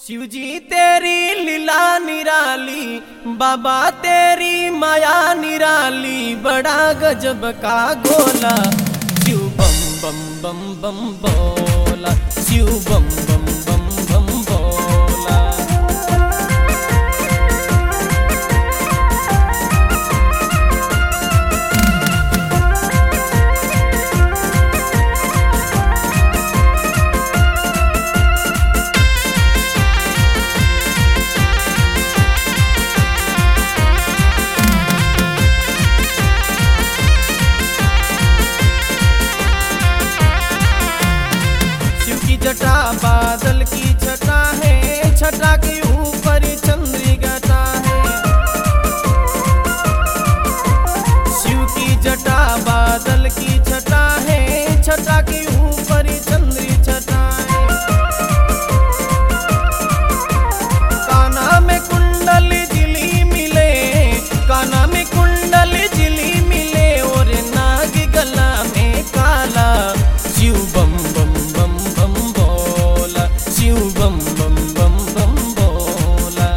शिव जी तेरी लीला निराली, बाबा तेरी माया निराली, बड़ा गजब का गोला। शिव बम बम बम बम बोला, शिव बम बम बम बम बोला। जटा बादल की छटा है, छटा के ऊपर चंद्रिका है। शिव की जटा बादल की छटा है, छटा के ऊपर चंद्रिका है। काना में कुंडल जिली मिले, काना में कुंडल जिली मिले, और नाग गला में काला। शिव बम बम बम बम बोला, शिव बम बम बम बम बोला।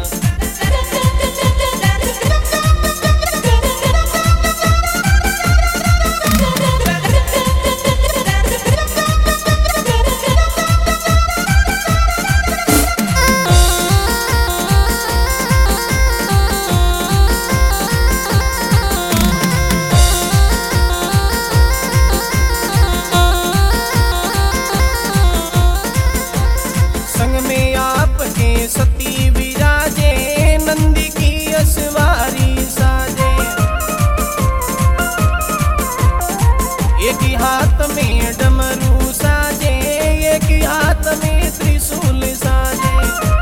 संग में आपके सती विराजे, नंदी की असवारी साजे। एक ही हाथ में डमरू साजे, एक ही हाथ में त्रिशूल साजे।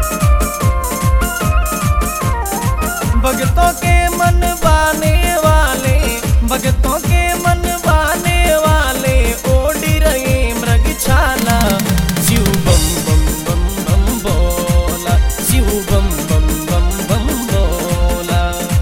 भक्तों के मन बाने वाले, भक्तों के मन बाने वाले, ओढ़ रहे मृगछाला। शिव बम बम बम बम बोला, शिव बम बम बम बम बोला।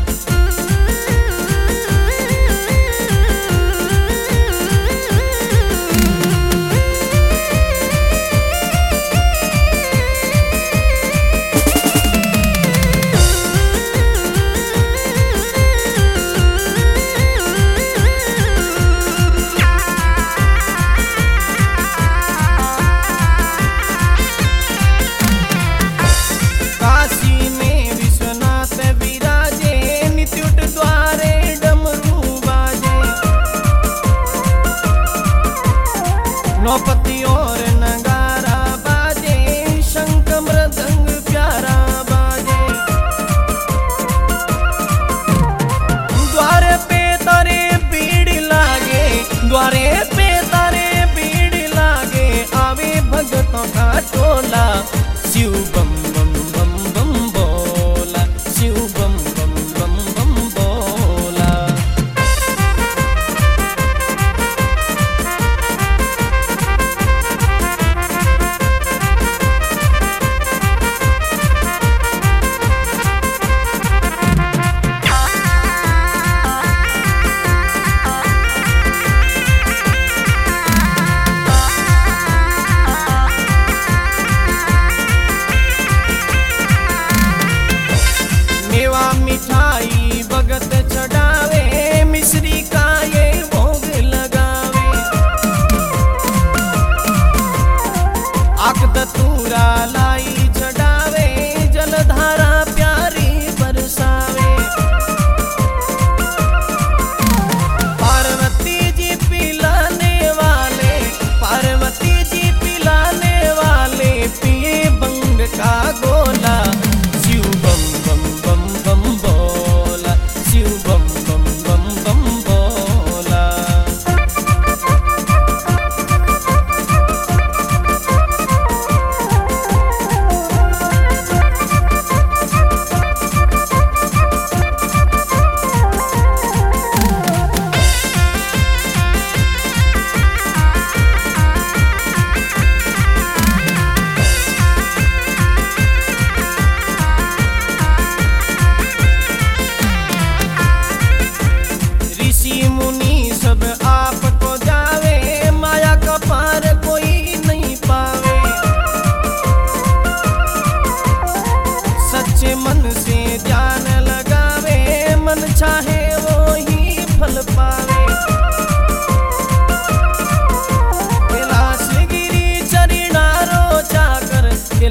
काशी में विश्वनाथ विराजे, नित्युट द्वारे डमरू बाजे। नौपति और नगारा बाजे, शंख मृदंग प्यारा बाजे। द्वारे पे तारे भीड़ लागे, द्वारे पे तारे भीड़ लागे, आवे भगतों का टोला। शिव बम बम बम बम बोला, शिव बम बम बम बम बोला।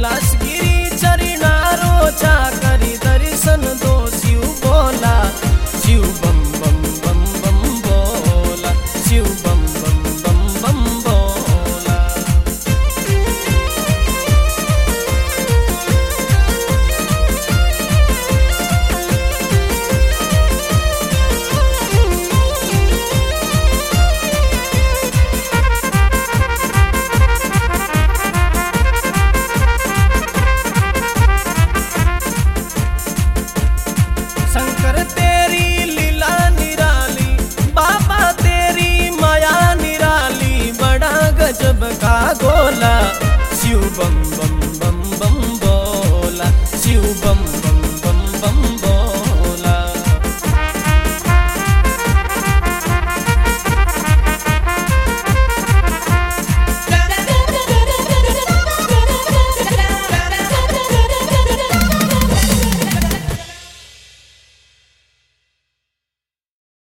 भोला से